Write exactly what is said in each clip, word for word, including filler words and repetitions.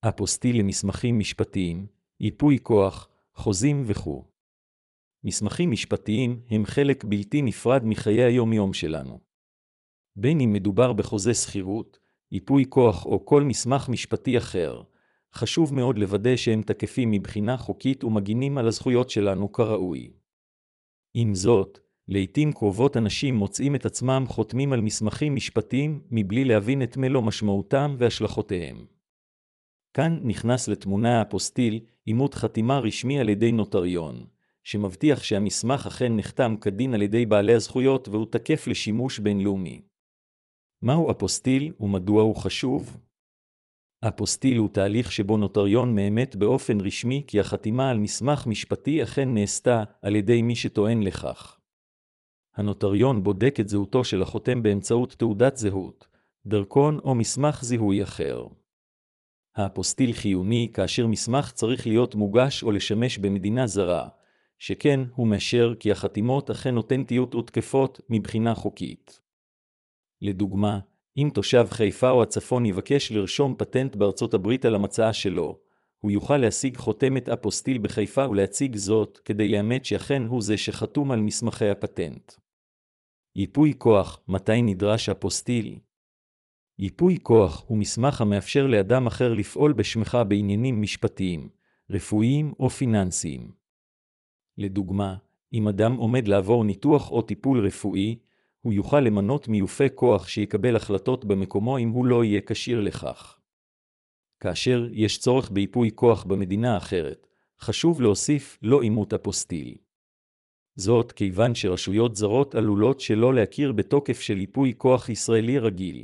אפוסטיל למסמכים משפטיים, ייפוי כוח, חוזים וכו'. מסמכים משפטיים הם חלק בלתי נפרד מחיי היום-יום שלנו. בין אם מדובר בחוזה שכירות, ייפוי כוח או כל מסמך משפטי אחר, חשוב מאוד לוודא שהם תקפים מבחינה חוקית ומגינים על הזכויות שלנו כראוי. עם זאת, לעתים קרובות אנשים מוצאים את עצמם חותמים על מסמכים משפטיים מבלי להבין את מלוא משמעותם והשלכותיהם. כאן נכנס לתמונה האפוסטיל, אימות חתימה רשמי על ידי נוטריון, שמבטיח שהמסמך אכן נחתם כדין על ידי בעלי הזכויות והוא תקף לשימוש בינלאומי. מהו אפוסטיל ומדוע הוא חשוב? אפוסטיל הוא תהליך שבו נוטריון מאמת באופן רשמי כי החתימה על מסמך משפטי אכן נעשתה על ידי מי שטוען לכך. הנוטריון בודק את זהותו של החותם באמצעות תעודת זהות, דרכון או מסמך זיהוי אחר. האפוסטיל חיוני כאשר מסמך צריך להיות מוגש או לשמש במדינה זרה, שכן הוא מאשר כי החתימות אכן אותנטיות ותקפות מבחינה חוקית. לדוגמה, אם תושב חיפה או הצפון יבקש לרשום פטנט בארצות הברית על המצאה שלו, הוא יוכל להשיג חותמת אפוסטיל בחיפה ולהציג זאת כדי לאמת שאכן הוא זה שחתום על מסמכי הפטנט. ייפוי כוח, מתי נדרש אפוסטיל? ייפוי כוח הוא מסמך המאפשר לאדם אחר לפעול בשמך בעניינים משפטיים, רפואיים או פיננסיים. לדוגמה, אם אדם עומד לעבור ניתוח או טיפול רפואי, הוא יוכל למנות מיופה כוח שיקבל החלטות במקומו אם הוא לא יהיה כשיר לכך. כאשר יש צורך בייפוי כוח במדינה אחרת, חשוב להוסיף לא אימות אפוסטיל. זאת כיוון שרשויות זרות עלולות שלא להכיר בתוקף של ייפוי כוח ישראלי רגיל.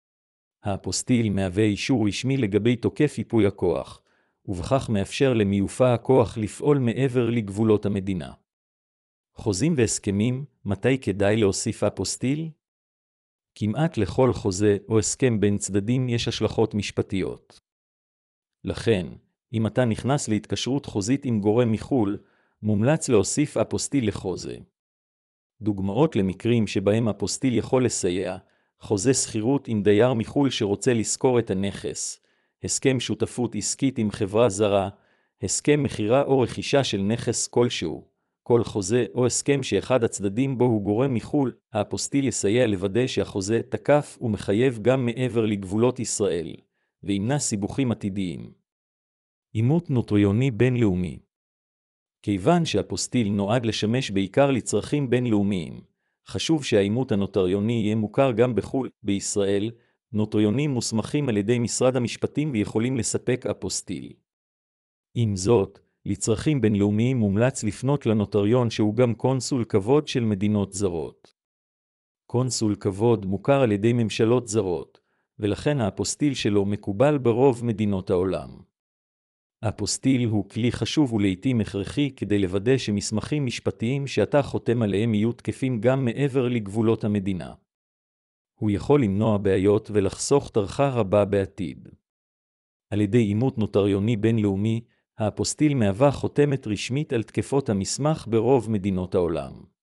האפוסטיל מהווה אישור רשמי לגבי תוקף ייפוי הכוח, ובכך מאפשר למיופה הכוח לפעול מעבר לגבולות המדינה. חוזים והסכמים, מתי כדאי להוסיף אפוסטיל? כמעט לכל חוזה או הסכם בין צדדים יש השלכות משפטיות. לכן, אם אתה נכנס להתקשרות חוזית עם גורם מחו"ל, מומלץ להוסיף אפוסטיל לחוזה. דוגמאות למקרים שבהם אפוסטיל יכול לסייע, חוזה שכירות עם דייר מחו"ל שרוצה לשכור את הנכס, הסכם שותפות עסקית עם חברה זרה, הסכם מחירה או רכישה של נכס כלשהו, כל חוזה או הסכם שאחד הצדדים בו הוא גורם מחו"ל, האפוסטיל יסייע לוודא שהחוזה תקף ומחייב גם מעבר לגבולות ישראל, וימנע סיבוכים עתידיים. אימות נוטריוני בינלאומי. כיוון שהאפוסטיל נועד לשמש בעיקר לצרכים בינלאומיים, חשוב שהאימות הנוטריוני יהיה מוכר גם בחו"ל. בישראל, נוטריונים מוסמכים על ידי משרד המשפטים ויכולים לספק אפוסטיל. עם זאת, לצרכים בינלאומיים מומלץ לפנות לנוטריון שהוא גם קונסול כבוד של מדינות זרות. קונסול כבוד מוכר על ידי ממשלות זרות, ולכן האפוסטיל שלו מקובל ברוב מדינות העולם. האפוסטיל הוא כלי חשוב ולעיתים הכרחי כדי לוודא שמסמכים משפטיים שאתה חותם עליהם יהיו תקפים גם מעבר לגבולות המדינה. הוא יכול למנוע בעיות ולחסוך טרחה רבה בעתיד. על ידי אימות נוטריוני בינלאומי, האפוסטיל מהווה חותמת רשמית על תקפות המסמך ברוב מדינות העולם.